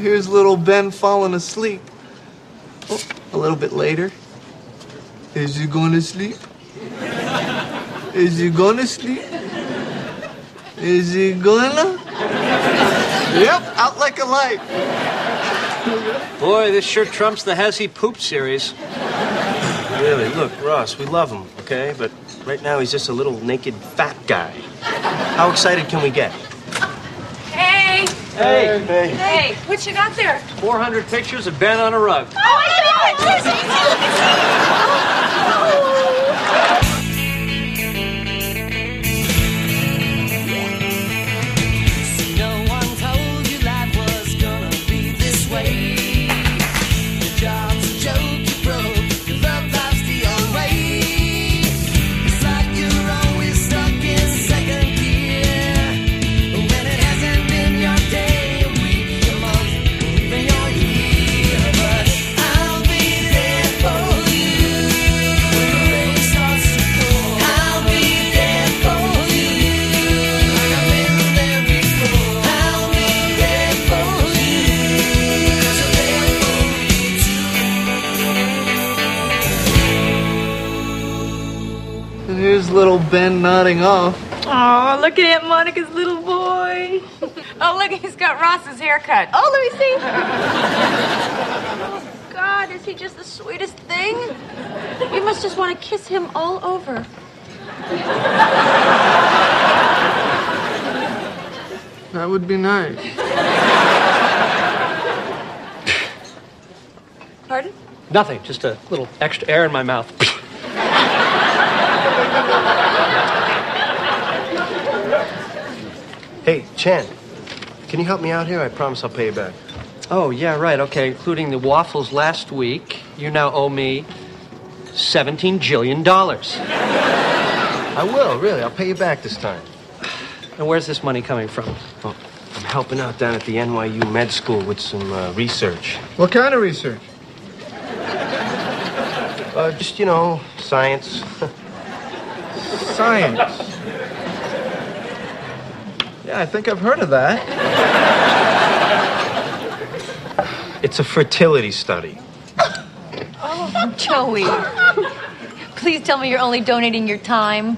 here's little Ben falling asleep. Oh, a little bit later. Is he going to sleep? Is he going to sleep? Is he gonna? Yep, out like a light. Boy, this sure trumps the Has He Pooped series. Really, look, Ross, we love him, okay? But right now he's just a little naked fat guy. How excited can we get? Hey! Hey! Hey, what you got there? 400 pictures of Ben on a rug. Oh, my God! Here's little Ben nodding off. Oh, look at Aunt Monica's little boy. Oh, look, he's got Ross's haircut. Oh, let me see. Oh, God, is he just the sweetest thing? You must just want to kiss him all over. That would be nice. Pardon? Nothing, just a little extra air in my mouth. Hey, Chan, can you help me out here? I promise I'll pay you back. Oh, yeah, right, okay. Including the waffles last week, you now owe me $17 jillion. I will, really. I'll pay you back this time. And where's this money coming from? Well, I'm helping out down at the NYU Med School with some research. What kind of research? Just, you know, science. Science. Yeah, I think I've heard of that. It's a fertility study. Oh, Joey. Please tell me you're only donating your time.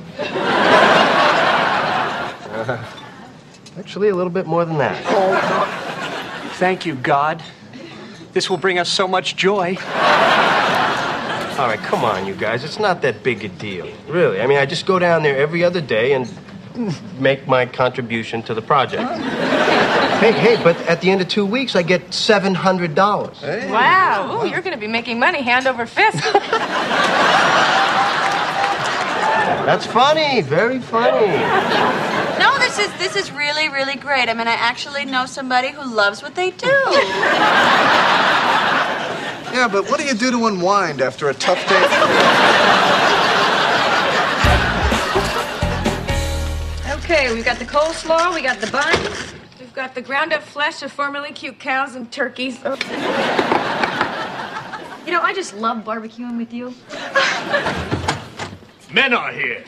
Actually, a little bit more than that. Thank you, God. This will bring us so much joy. All right, come on, you guys. It's not that big a deal. Really. I mean, I just go down there every other day and make my contribution to the project. Hey, but at the end of 2 weeks, I get $700. Hey. Wow. Ooh, you're going to be making money hand over fist. That's funny. Very funny. No, this is really, really great. I mean, I actually know somebody who loves what they do. Yeah, but what do you do to unwind after a tough day? Okay, we've got the coleslaw, we got the buns. We've got the ground-up flesh of formerly cute cows and turkeys. Oh. You know, I just love barbecuing with you. Men are here.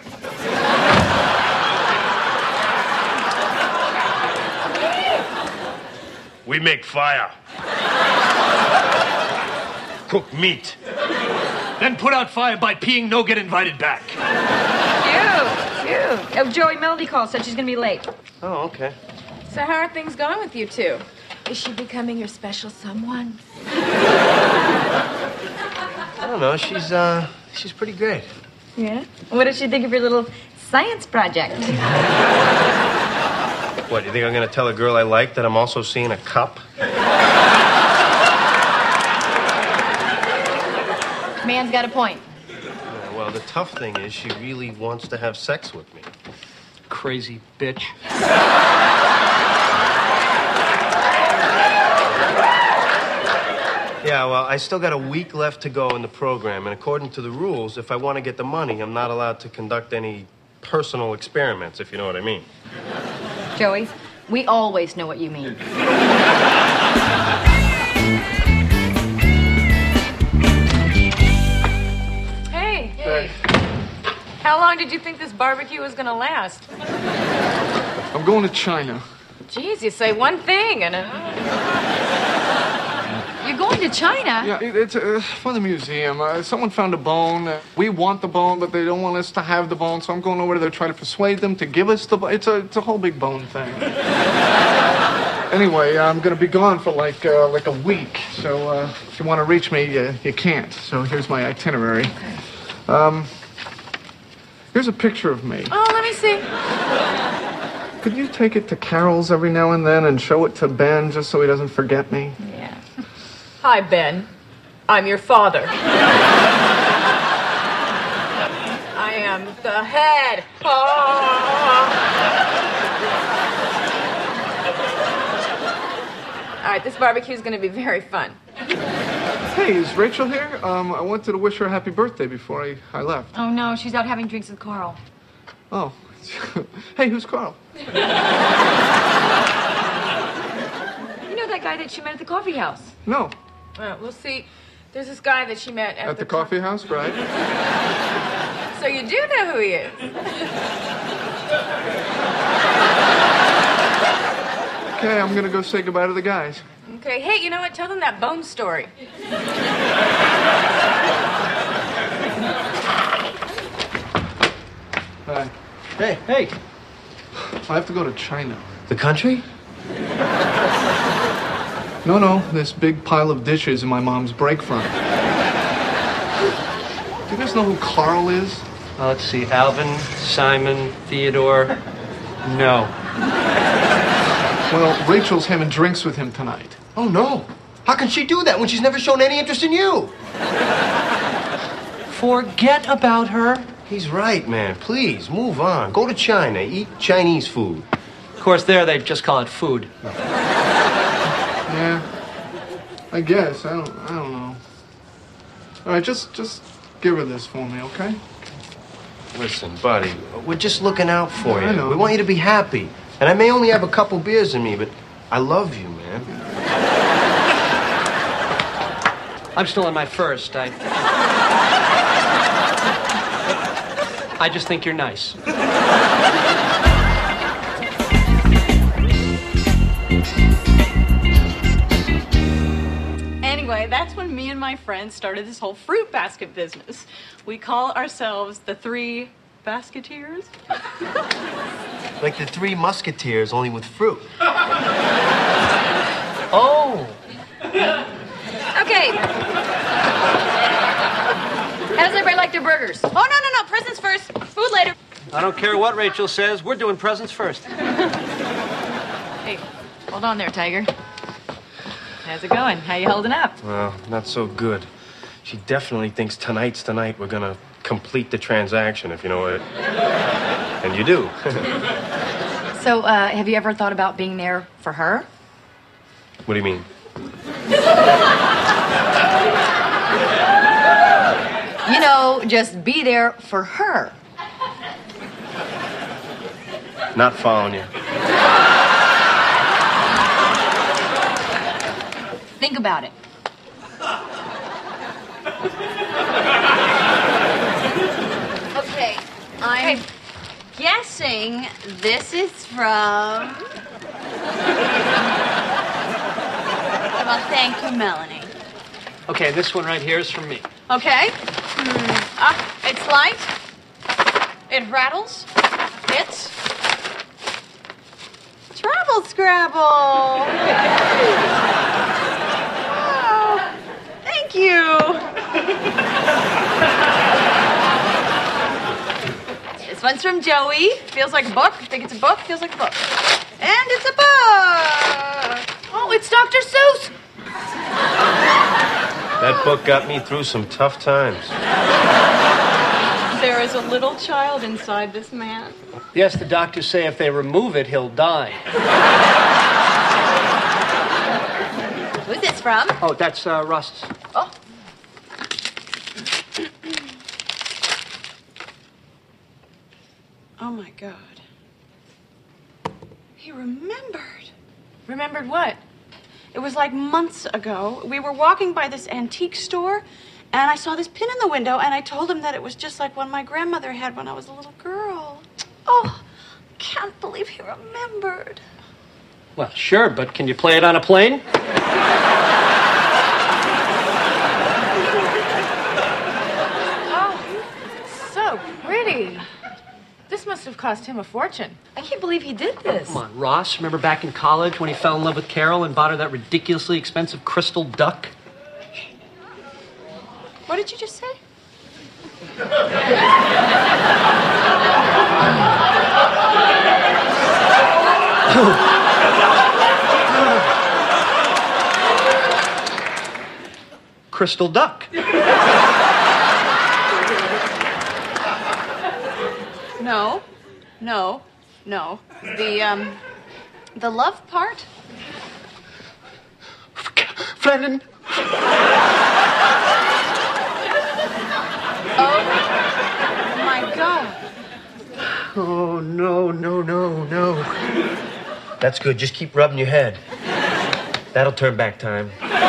We make fire. Cook meat. Then put out fire by peeing, no get invited back. Cute. Oh, Joey, Melody called, said she's gonna be late. Oh, okay. So how are things going with you two? Is she becoming your special someone? I don't know. She's pretty great. Yeah? What does she think of your little science project? What, do you think I'm going to tell a girl I like that I'm also seeing a cup? Man's got a point. Yeah, well, the tough thing is she really wants to have sex with me. Crazy bitch. Yeah, well, I still got a week left to go in the program, and according to the rules, if I want to get the money, I'm not allowed to conduct any personal experiments, if you know what I mean. Joey, we always know what you mean. Hey. How long did you think this barbecue was going to last? I'm going to China. Geez, you say one thing and to China? Yeah, it's for the museum. Someone found a bone. We want the bone, but they don't want us to have the bone, so I'm going over there to try to persuade them to give us the bone. It's a whole big bone thing. Anyway, I'm going to be gone for like a week, so if you want to reach me, you can't. So here's my itinerary. Here's a picture of me. Oh, let me see. Could you take it to Carol's every now and then and show it to Ben just so he doesn't forget me? Yeah. Hi, Ben. I'm your father. I am the head. All right, this barbecue is going to be very fun. Hey, is Rachel here? I wanted to wish her a happy birthday before I left. Oh, no, she's out having drinks with Carl. Oh. Hey, who's Carl? You know that guy that she met at the coffee house? No. We'll see. There's this guy that she met At the coffee house, right? So you do know who he is. Okay, I'm gonna go say goodbye to the guys. Okay, hey, you know what? Tell them that bone story. Bye. Hey. I have to go to China. The country? No, this big pile of dishes in my mom's break front. Do you guys know who Carl is? Let's see. Alvin, Simon, Theodore. No. Well, Rachel's having drinks with him tonight. Oh, no. How can she do that when she's never shown any interest in you? Forget about her. He's right, man. Please, move on. Go to China. Eat Chinese food. Of course, there they just call it food. Yeah, I guess. I don't know. All right, just give her this for me, okay? Listen, buddy, we're just looking out for you. I know. We want you to be happy. And I may only have a couple beers in me, but I love you, man. I'm still on my first. I just think you're nice. Anyway, that's when me and my friends started this whole fruit basket business. We call ourselves the Three Basketeers. Like the Three Musketeers, only with fruit. Oh. Okay. How does everybody like their burgers? Oh, no. Presents first. Food later. I don't care what Rachel says. We're doing presents first. Hey, hold on there, Tiger. How's it going? How you holding up? Well, not so good. She definitely thinks tonight's the night we're gonna complete the transaction, if you know it. And you do. So, have you ever thought about being there for her? What do you mean? You know, just be there for her. Not following you. Think about it. Okay, I'm guessing this is from... Well, thank you, Melanie. Okay, this one right here is from me. Okay. It's light. It rattles. It's... Travel Scrabble. Oh, thank you. This one's from Joey. Feels like a book. Think it's a book. Feels like a book. And it's a book. Oh, it's Dr. Seuss. That book got me through some tough times. There is a little child inside this man. Yes, the doctors say if they remove it, he'll die. Who's this from? Oh, that's Rust's. Oh. Oh, my God. He remembered. Remembered what? It was like months ago. We were walking by this antique store, and I saw this pin in the window, and I told him that it was just like one my grandmother had when I was a little girl. Oh, can't believe he remembered. Well, sure, but can you play it on a plane? must have cost him a fortune. I can't believe he did this. Come on, Ross. Remember back in college when he fell in love with Carol and bought her that ridiculously expensive crystal duck? What did you just say? Crystal duck. No. The love part? Flannan. Oh my God. Oh, no. That's good. Just keep rubbing your head. That'll turn back time.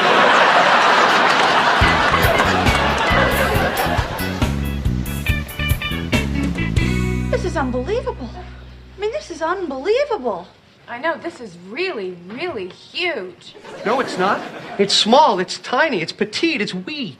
This is unbelievable. I mean, this is unbelievable. I know, this is really, really huge. No, it's not. It's small. It's tiny. It's petite. It's wee.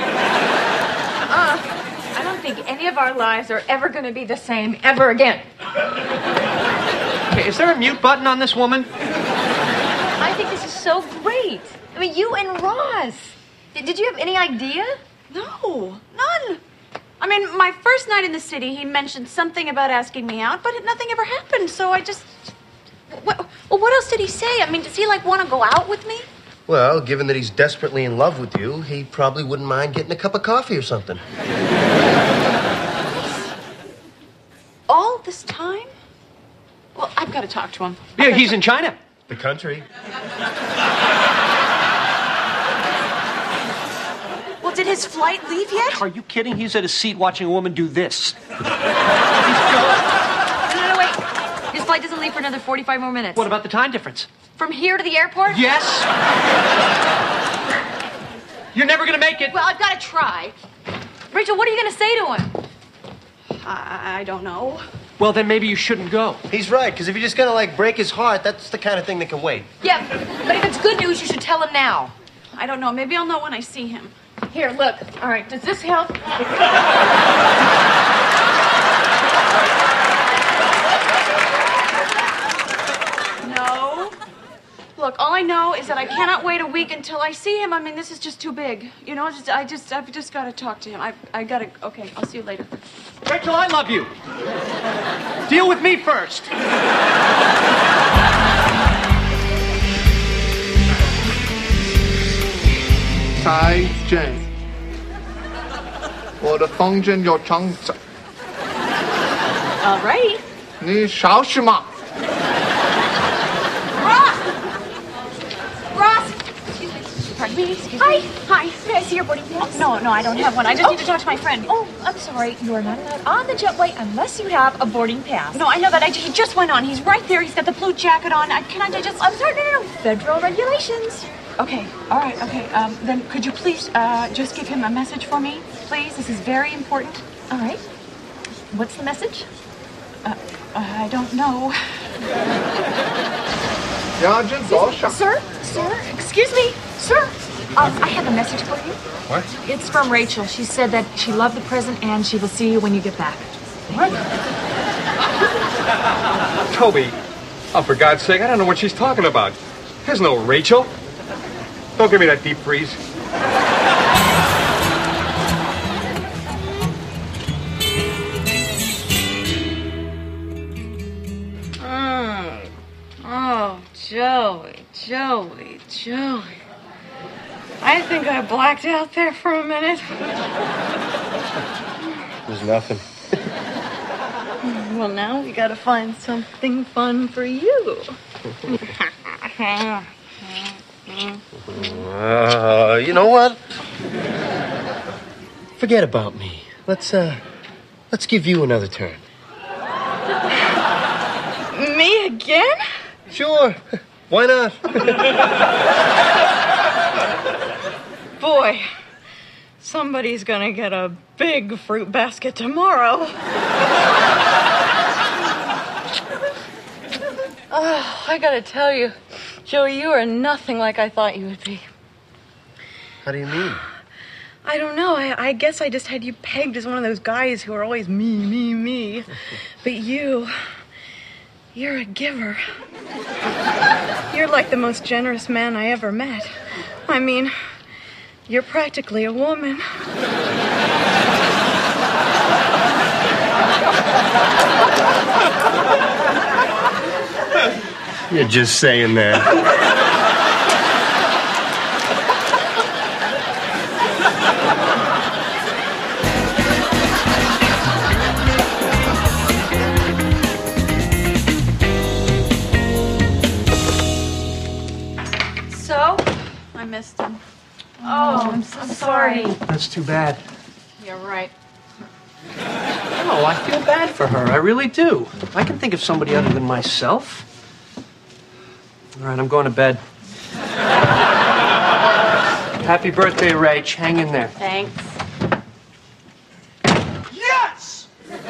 I don't think any of our lives are ever going to be the same ever again. Okay, is there a mute button on this woman? I think this is so great. I mean, you and Ross. Did you have any idea? No, none. I mean, my first night in the city, he mentioned something about asking me out, but nothing ever happened, so I just... Well, what else did he say? I mean, does he, want to go out with me? Well, given that he's desperately in love with you, he probably wouldn't mind getting a cup of coffee or something. All this time? Well, I've got to talk to him. Yeah, he's in China. The country. Well, did his flight leave yet? Are you kidding? He's at a seat watching a woman do this. No, wait. His flight doesn't leave for another 45 more minutes. What about the time difference? From here to the airport? Yes. You're never going to make it. Well, I've got to try. Rachel, what are you going to say to him? I don't know. Well, then maybe you shouldn't go. He's right, because if you're just gonna, break his heart, that's the kind of thing that can wait. Yeah, but if it's good news, you should tell him now. I don't know. Maybe I'll know when I see him. Here, look. All right, does this help? No. Look, all I know is that I cannot wait a week until I see him. I mean, this is just too big. You know, I've just got to talk to him. I got to... Okay, I'll see you later. Rachel, I love you. Deal with me first. Sai Jane，我的房间有床子， All right. 你小什么？ Ross! Excuse me. Pardon me. Excuse me. Hi. May I see your boarding pass? No, I don't have one. I just need to talk to my friend. Oh, I'm sorry. You are not allowed on the jetway unless you have a boarding pass. No, I know that. He just went on. He's right there. He's got the blue jacket on. Can I just... I'm sorry. No. Federal regulations. Okay. All right. Okay. Then could you please just give him a message for me? Please. This is very important. All right. What's the message? I don't know. 要进多少？ Sir, excuse me, sir. I have a message for you. What? It's from Rachel. She said that she loved the present and she will see you when you get back. What? Toby, oh, for God's sake, I don't know what she's talking about. There's no Rachel. Don't give me that deep freeze. Oh, Joey. I think I blacked out there for a minute. There's nothing. Well, now we gotta find something fun for you. You know what? Forget about me. Let's give you another turn. Me again? Sure. Why not? Boy, somebody's gonna get a big fruit basket tomorrow. Oh, I gotta tell you, Joey, you are nothing like I thought you would be. How do you mean? I don't know. I guess I just had you pegged as one of those guys who are always me, me, me. But you're a giver. You're like the most generous man I ever met. I mean, you're practically a woman. You're just saying that. So, I missed him. Oh, I'm so sorry. That's too bad. You're right. No, I feel bad for her. I really do. I can think of somebody other than myself. All right, I'm going to bed. Happy birthday, Rach. Hang in there. Thanks. Yes!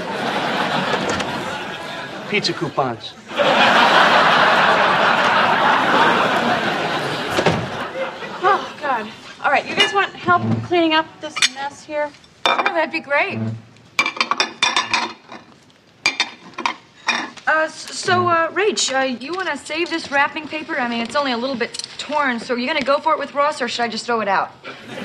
Pizza coupons. Oh, God. All right, you guys want help cleaning up this mess here? Sure, that'd be great. Rach, you want to save this wrapping paper? I mean, it's only a little bit torn, so are you going to go for it with Ross, or should I just throw it out?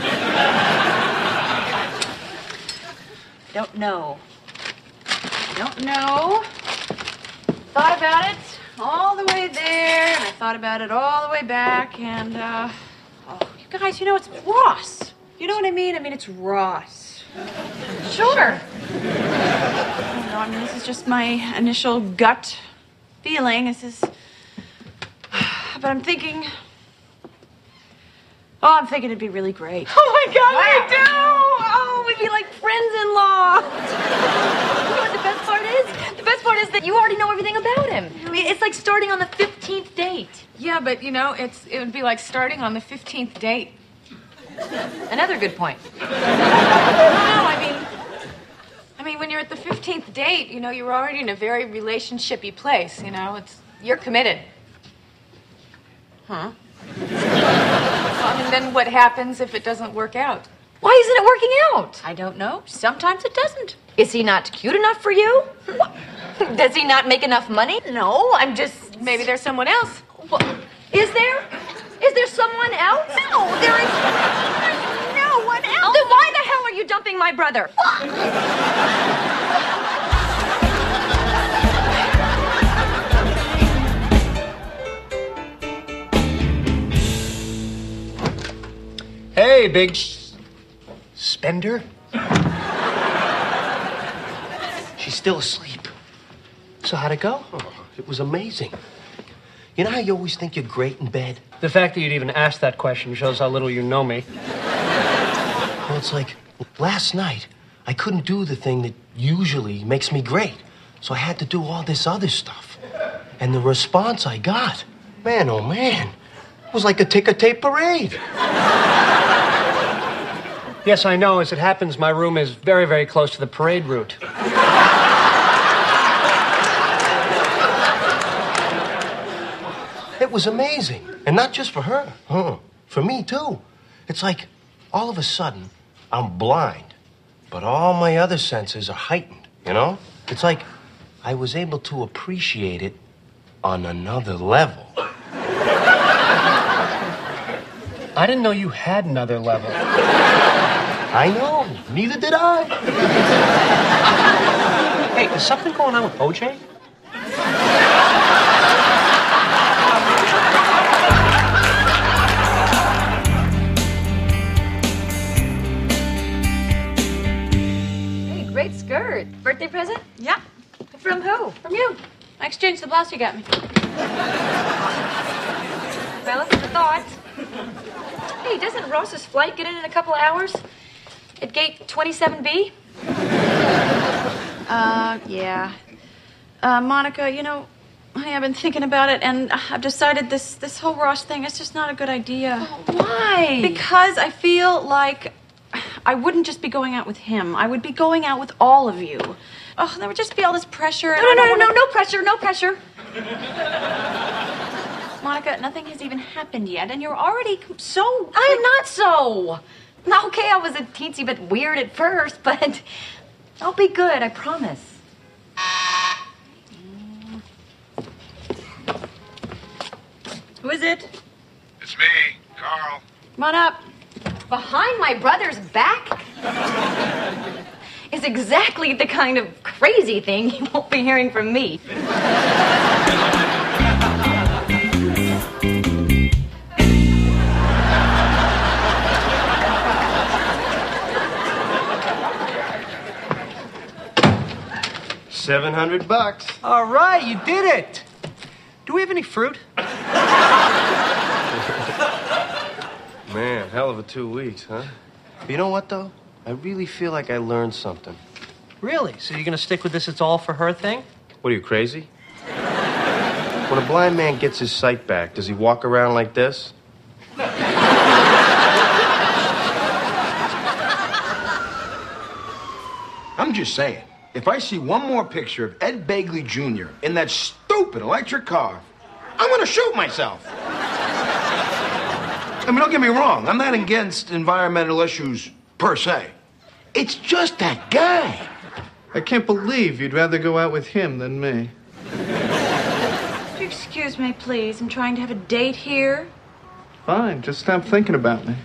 Don't know. Don't know. Thought about it all the way there, and I thought about it all the way back, and, you guys, you know, it's Ross. You know what I mean? I mean, it's Ross. Sure. No, I mean, this is just my initial gut feeling. This is... But I'm thinking... Oh, I'm thinking it'd be really great. Oh, my God, we do! Oh, we'd be like friends-in-law. You know what the best part is? The best part is that you already know everything about him. I mean, it's like starting on the 15th date. Yeah, but, you know, it would be like starting on the 15th date. Another good point. No, I mean, when you're at the 15th date, you know, you're already in a very relationship-y place, you know? You're committed. Huh? And then what happens if it doesn't work out? Why isn't it working out? I don't know. Sometimes it doesn't. Is he not cute enough for you? Does he not make enough money? No, I'm just... Maybe there's someone else. Is there? Is there someone else? No, there's no one else. Then why the hell are you dumping my brother? Hey, big spender. She's still asleep. So how'd it go? Oh, it was amazing. You know how you always think you're great in bed? The fact that you'd even ask that question shows how little you know me. Well, it's like last night, I couldn't do the thing that usually makes me great. So I had to do all this other stuff. And the response I got, man, oh man, it was like a ticker tape parade. Yes, I know. As it happens, my room is very, very close to the parade route. It was amazing. And not just for her. For me, too. It's like, all of a sudden, I'm blind. But all my other senses are heightened, you know? It's like I was able to appreciate it on another level. I didn't know you had another level. I know. Neither did I. Hey, is something going on with OJ? Hey, great skirt. Birthday present? Yeah, From who? from you. I exchanged the blouse you got me. Well, it's a thought. Hey, doesn't Ross's flight get in a couple of hours? At gate 27B? Yeah. Monica, you know, honey, I've been thinking about it, and I've decided this whole Ross thing is just not a good idea. Why? Because I feel like I wouldn't just be going out with him. I would be going out with all of you. Oh, there would just be all this pressure. And No pressure, no pressure. Monica, nothing has even happened yet, and you're already so... I am not so. Okay, I was a teensy bit weird at first, but I'll be good, I promise. Who is it? It's me, Carl. Come on up. Behind my brother's back is exactly the kind of crazy thing you won't be hearing from me. $700. All right, you did it. Do we have any fruit? Man, hell of a 2 weeks, huh? But you know what, though? I really feel like I learned something. Really? So you're going to stick with this it's all for her thing? What, are you crazy? When a blind man gets his sight back, does he walk around like this? I'm just saying, if I see one more picture of Ed Begley Jr. in that stupid electric car, I'm gonna shoot myself. I mean, don't get me wrong, I'm not against environmental issues per se. It's just that guy. I can't believe you'd rather go out with him than me. Excuse me, please. I'm trying to have a date here. Fine, just stop thinking about me.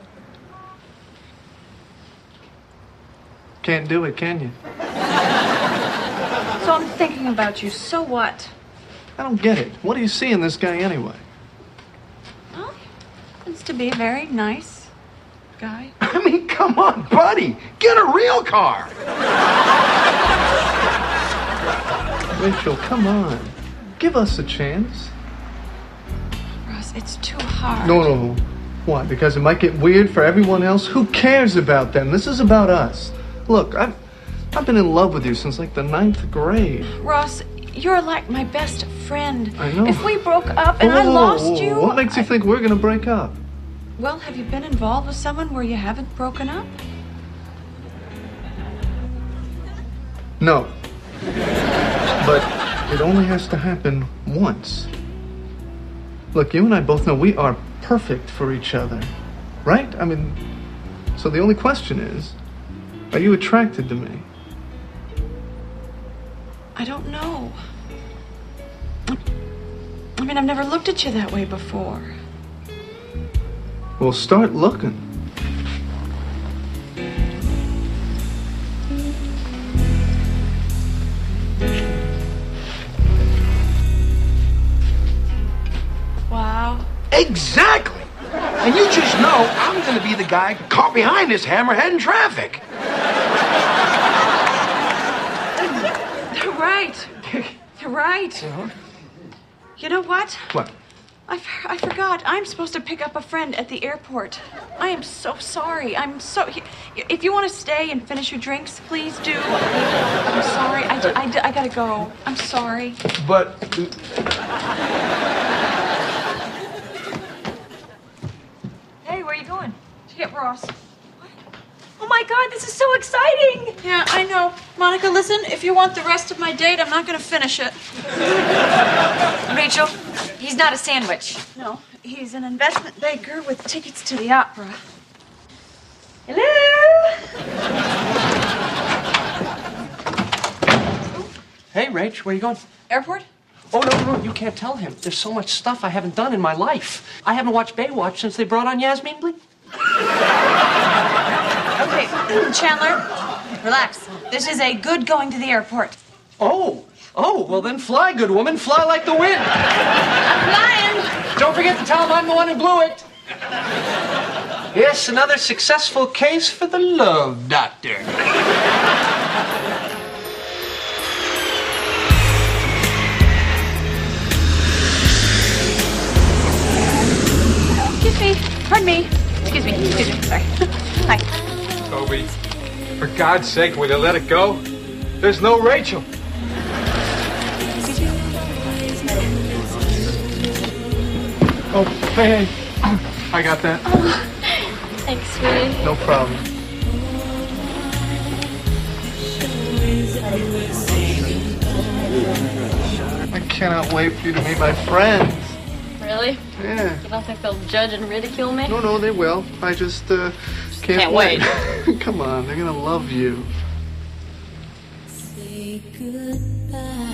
Can't do it, can you? So I'm thinking about you. So what? I don't get it. What do you see in this guy anyway? Well, happens to be a very nice guy. I mean, come on, buddy. Get a real car. Rachel, come on. Give us a chance. Russ, it's too hard. No. Why? Because it might get weird for everyone else? Who cares about them? This is about us. Look, I've been in love with you since like the 9th grade. Ross, you're like my best friend. I know. If we broke up and I lost you... What makes you think we're gonna break up? Well, have you been involved with someone where you haven't broken up? No. But it only has to happen once. Look, you and I both know we are perfect for each other. Right? I mean, so the only question is, are you attracted to me? I don't know. I mean, I've never looked at you that way before. Well, start looking. Wow. Exactly. And you just know I'm gonna be the guy caught behind this hammerhead in traffic. You're right. You're right. You know what? What? I forgot. I'm supposed to pick up a friend at the airport. I am so sorry. If you want to stay and finish your drinks, please do. I'm sorry. I gotta go. I'm sorry. But Hey, where are you going? To get Ross. Oh my God, this is so exciting! Yeah, I know. Monica, listen, if you want the rest of my date, I'm not going to finish it. Rachel, he's not a sandwich. No, he's an investment banker with tickets to the opera. Hello? Hey, Rach, where you going? Airport? Oh, no, you can't tell him. There's so much stuff I haven't done in my life. I haven't watched Baywatch since they brought on Yasmin Bleak. Okay, Chandler, relax. This is a good going to the airport. Oh, well then fly, good woman. Fly like the wind. I'm flying. Don't forget to tell him I'm the one who blew it. Yes, another successful case for the love doctor. Excuse me. Pardon me. Excuse me. Sorry. Hi. Toby, for God's sake, will you let it go? There's no Rachel. Oh, hey. I got that. Thanks, sweetie. No problem. I cannot wait for you to meet my friends. Really? Yeah. You don't think they'll judge and ridicule me? No, they will. I just Can't wait. Come on, they're gonna love you. Say goodbye.